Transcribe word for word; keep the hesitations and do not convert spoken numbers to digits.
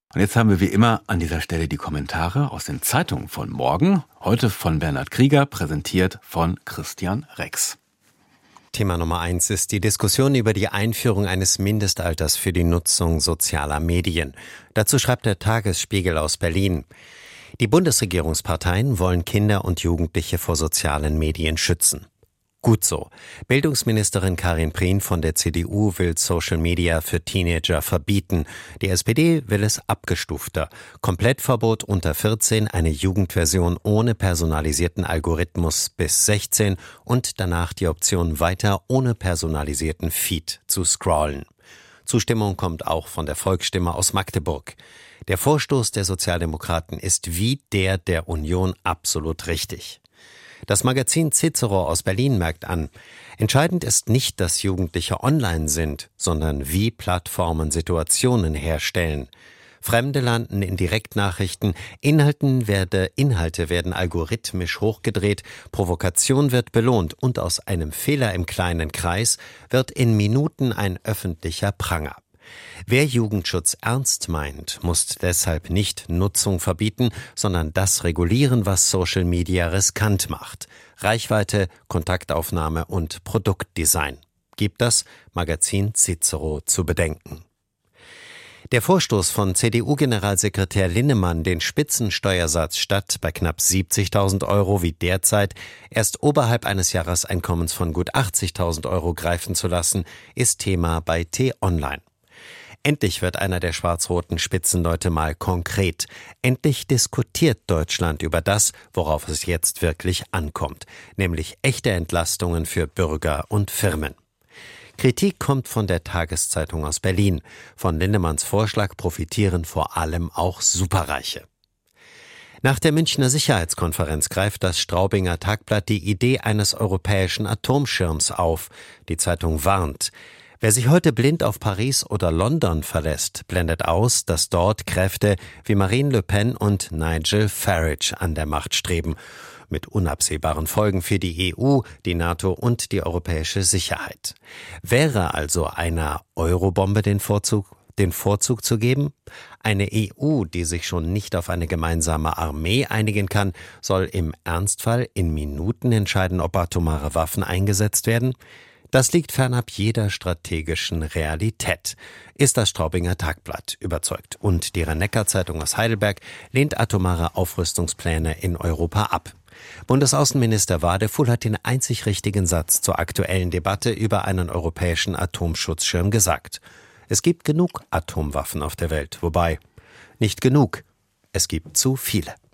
Und jetzt haben wir wie immer an dieser Stelle die Kommentare aus den Zeitungen von morgen. Heute von Bernhard Krieger, präsentiert von Christian Rex. Thema Nummer eins ist die Diskussion über die Einführung eines Mindestalters für die Nutzung sozialer Medien. Dazu schreibt der Tagesspiegel aus Berlin. Die Bundesregierungsparteien wollen Kinder und Jugendliche vor sozialen Medien schützen. Gut so. Bildungsministerin Karin Prien von der C D U will Social Media für Teenager verbieten. Die S P D will es abgestufter. Komplettverbot unter vierzehn, eine Jugendversion ohne personalisierten Algorithmus bis sechzehn und danach die Option weiter ohne personalisierten Feed zu scrollen. Zustimmung kommt auch von der Volksstimme aus Magdeburg. Der Vorstoß der Sozialdemokraten ist wie der der Union absolut richtig. Das Magazin Cicero aus Berlin merkt an, entscheidend ist nicht, dass Jugendliche online sind, sondern wie Plattformen Situationen herstellen. Fremde landen in Direktnachrichten, Inhalten werde, Inhalte werden algorithmisch hochgedreht, Provokation wird belohnt und aus einem Fehler im kleinen Kreis wird in Minuten ein öffentlicher Pranger. Wer Jugendschutz ernst meint, muss deshalb nicht Nutzung verbieten, sondern das regulieren, was Social Media riskant macht. Reichweite, Kontaktaufnahme und Produktdesign. Gibt das Magazin Cicero zu bedenken. Der Vorstoß von C D U-Generalsekretär Linnemann, den Spitzensteuersatz statt bei knapp siebzigtausend Euro wie derzeit erst oberhalb eines Jahreseinkommens von gut achtzigtausend Euro greifen zu lassen, ist Thema bei T-Online. Endlich wird einer der schwarz-roten Spitzenleute mal konkret. Endlich diskutiert Deutschland über das, worauf es jetzt wirklich ankommt, nämlich echte Entlastungen für Bürger und Firmen. Kritik kommt von der Tageszeitung aus Berlin. Von Linnemanns Vorschlag profitieren vor allem auch Superreiche. Nach der Münchner Sicherheitskonferenz greift das Straubinger Tagblatt die Idee eines europäischen Atomschirms auf. Die Zeitung warnt: Wer sich heute blind auf Paris oder London verlässt, blendet aus, dass dort Kräfte wie Marine Le Pen und Nigel Farage an der Macht streben, mit unabsehbaren Folgen für die E U, die NATO und die europäische Sicherheit. Wäre also einer Eurobombe den Vorzug, den Vorzug zu geben? Eine E U, die sich schon nicht auf eine gemeinsame Armee einigen kann, soll im Ernstfall in Minuten entscheiden, ob atomare Waffen eingesetzt werden? Das liegt fernab jeder strategischen Realität, ist das Straubinger Tagblatt überzeugt. Und die Rhein-Neckar-Zeitung aus Heidelberg lehnt atomare Aufrüstungspläne in Europa ab. Bundesaußenminister Wadefuhl hat den einzig richtigen Satz zur aktuellen Debatte über einen europäischen Atomschutzschirm gesagt. Es gibt genug Atomwaffen auf der Welt, wobei nicht genug, es gibt zu viele.